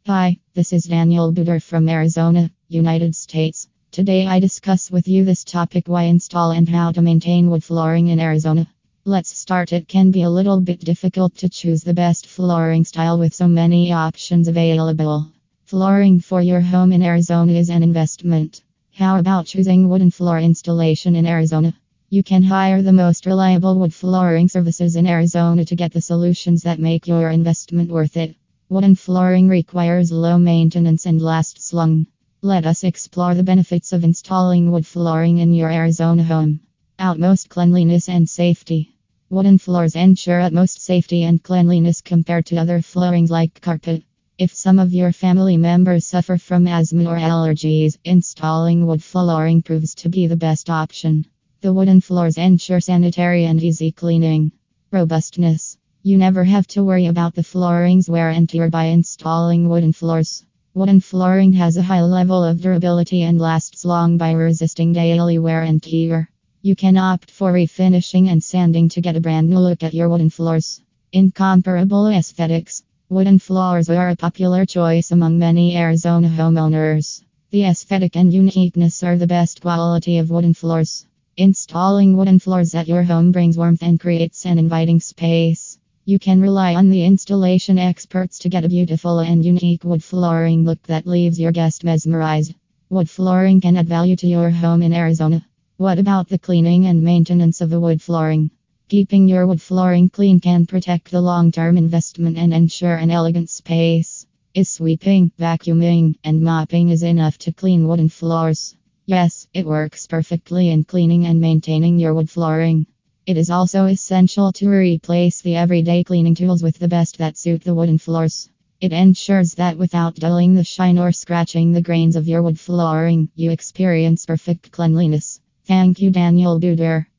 Hi, this is Daniel Buder from Arizona, United States. Today I discuss with you this topic: why install and how to maintain wood flooring in Arizona. Let's start. It can be a little bit difficult to choose the best flooring style with so many options available. Flooring for your home in Arizona is an investment. How about choosing wooden floor installation in Arizona? You can hire the most reliable wood flooring services in Arizona to get the solutions that make your investment worth it. Wooden flooring requires low maintenance and lasts long. Let us explore the benefits of installing wood flooring in your Arizona home. Utmost cleanliness and safety. Wooden floors ensure utmost safety and cleanliness compared to other floorings like carpet. If some of your family members suffer from asthma or allergies, installing wood flooring proves to be the best option. The wooden floors ensure sanitary and easy cleaning. Robustness. You never have to worry about the flooring's wear and tear by installing wooden floors. Wooden flooring has a high level of durability and lasts long by resisting daily wear and tear. You can opt for refinishing and sanding to get a brand new look at your wooden floors. Incomparable aesthetics. Wooden floors are a popular choice among many Arizona homeowners. The aesthetic and uniqueness are the best quality of wooden floors. Installing wooden floors at your home brings warmth and creates an inviting space. You can rely on the installation experts to get a beautiful and unique wood flooring look that leaves your guest mesmerized. Wood flooring can add value to your home in Arizona. What about the cleaning and maintenance of the wood flooring? Keeping your wood flooring clean can protect the long-term investment and ensure an elegant space. Is sweeping, vacuuming, and mopping is enough to clean wooden floors? Yes, it works perfectly in cleaning and maintaining your wood flooring. It is also essential to replace the everyday cleaning tools with the best that suit the wooden floors. It ensures that without dulling the shine or scratching the grains of your wood flooring, you experience perfect cleanliness. Thank you, Daniel Buder.